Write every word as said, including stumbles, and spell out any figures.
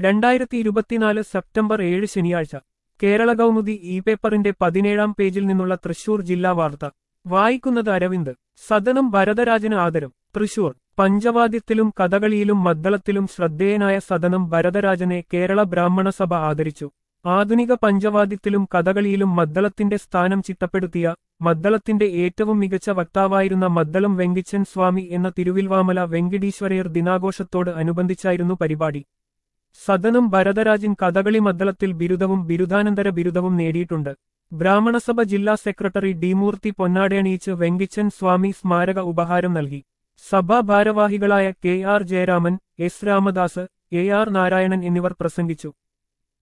രണ്ടായിരത്തി ഇരുപത്തിനാല് സെപ്റ്റംബർ ഏഴ് ശനിയാഴ്ച കേരള കൗമുദി ഇ പേപ്പറിന്റെ പതിനേഴാം പേജിൽ നിന്നുള്ള തൃശൂർ ജില്ലാ വാർത്ത വായിക്കുന്നത് അരവിന്ദ്. സദനം വരദരാജന് ആദരം. തൃശൂർ. പഞ്ചവാദ്യത്തിലും കഥകളിയിലും മദ്ദളത്തിലും ശ്രദ്ധേയനായ സദനം വരദരാജനെ കേരള ബ്രാഹ്മണ സഭ ആദരിച്ചു. ആധുനിക പഞ്ചവാദ്യത്തിലും കഥകളിയിലും മദ്ദളത്തിന്റെ സ്ഥാനം ചിട്ടപ്പെടുത്തിയ, മദ്ദളത്തിന്റെ ഏറ്റവും മികച്ച വക്താവായിരുന്ന മദ്ദളം വെങ്കിച്ചൻ സ്വാമി എന്ന തിരുവിൽവാമല വെങ്കിടീശ്വരയർ ദിനാഘോഷത്തോട് അനുബന്ധിച്ചായിരുന്നു പരിപാടി. സദനം വരദരാജൻ കഥകളി മദ്ദളത്തിൽ ബിരുദവും ബിരുദാനന്തര ബിരുദവും നേടിയിട്ടുണ്ട്. ബ്രാഹ്മണസഭ ജില്ലാ സെക്രട്ടറി ഡി മൂർത്തി പൊന്നാടയണിയിച്ച് വെങ്കിച്ചൻ സ്വാമി സ്മാരക ഉപഹാരം നൽകി. സഭാ ഭാരവാഹികളായ K R Jayaraman, S Ramadas, A R Narayanan എന്നിവർ പ്രസംഗിച്ചു.